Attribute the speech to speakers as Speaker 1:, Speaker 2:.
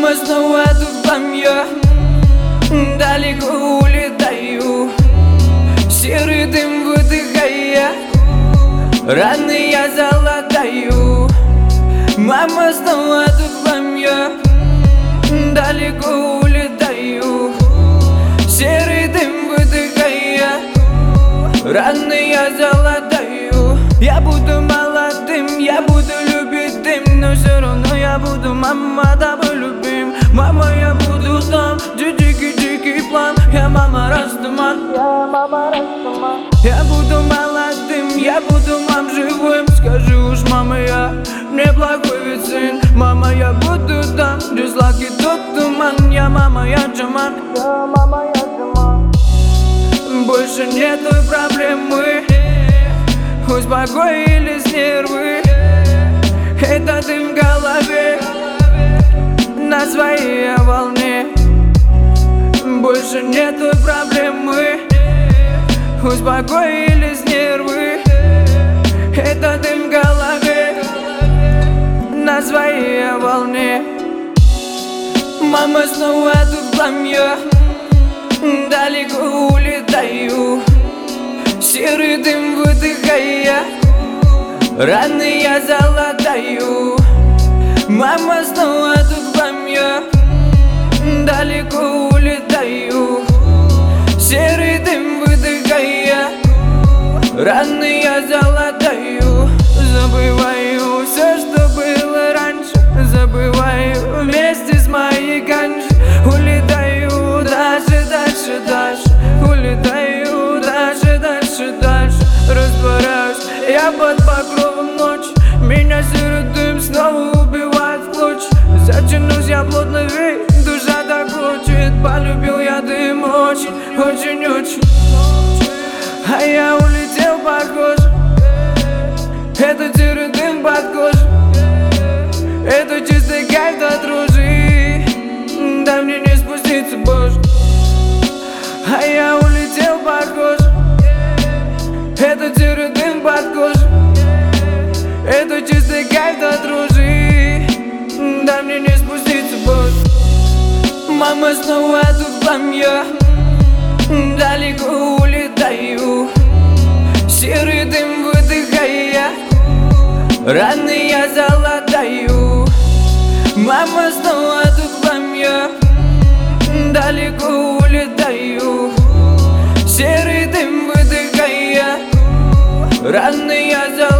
Speaker 1: Мама, снова тут там я, далеко улетаю, серый дым выдыхая, раны я залатаю. Мама, снова тут там я, далеко улетаю, серый дым выдыхая, раны я залатаю. Я буду молодым, я буду любить дым, но все равно я буду, мама, тобой любим. Мама, я буду там, где дикий план. Я мама Растаман, я мама Растаман. Я буду молодым, я буду, мам, живым. Скажи уж, мама, я неплохой ведь сын. Мама, я буду там, где сладкий тот туман. Я мама, я Джаман, я мама, я Джаман. Больше нету проблемы, успокоились нервы. Это дым в голове, на своей волне. Больше нету проблемы, успокоились нервы. Это дым в голове, на своей волне. Мама, снова тут там я, далеко улетаю, серый дым выдыхая, раны я залатаю. Мама, снова тут вам я, далеко улетаю, серый дым выдыхая, раны я залатаю. Забываю все, что было раньше, забываю вместе с моей ганжей. Улетаю дальше, дальше, дальше, улетаю дальше, дальше, дальше. Растворяюсь я под покровом ночи, меня серый дым снова убивает в клочья. Затянусь я плотно, ведь душа так хочет. Полюбил я дым очень, очень, очень. А я улетел, похоже, это серый дым под кожей, это чистый кайф до дрожи. Дай мне не спуститься, боже. А я улетел, похоже, это серый дым под кожей, это чистый кайф до дрожи. Дай мне не спуститься, боже. Мама, снова тут там я, далеко улетаю, серый дым выдыхая, раны я залатаю. Мама, снова тут там я, далеко улетаю, серый дым выдыхая, раны я залатаю.